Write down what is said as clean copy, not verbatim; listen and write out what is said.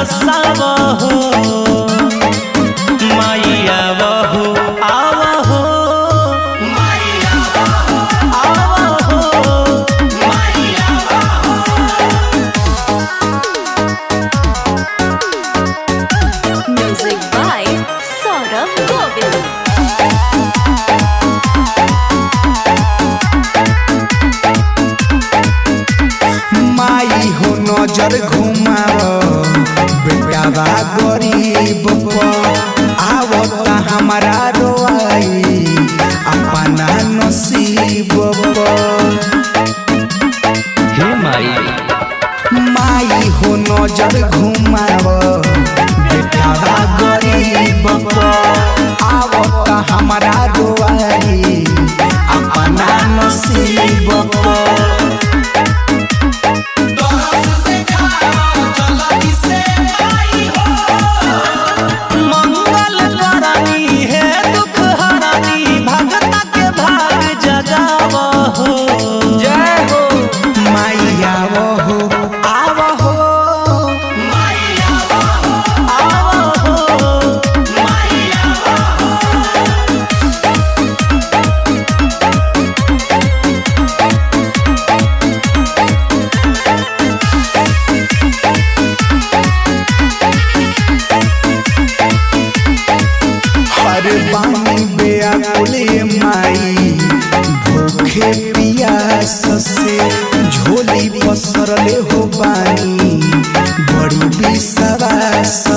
बरसावा हो माइया हो आवा हो माइया आवा हो माइया म्यूजिक बाय सौरभ गोविल। माई हो नजर घुमाओ बेटावा गरीब आवता हमारा रोआई अपना नसीब हे माई माई हो नजर घुमाओ बेटावा गरीब आवता हमारा रोआई अपना नसीब पानी बेअकुले माई भूखे पियास से झोली पसरले हो पानी बड़ी विश्वास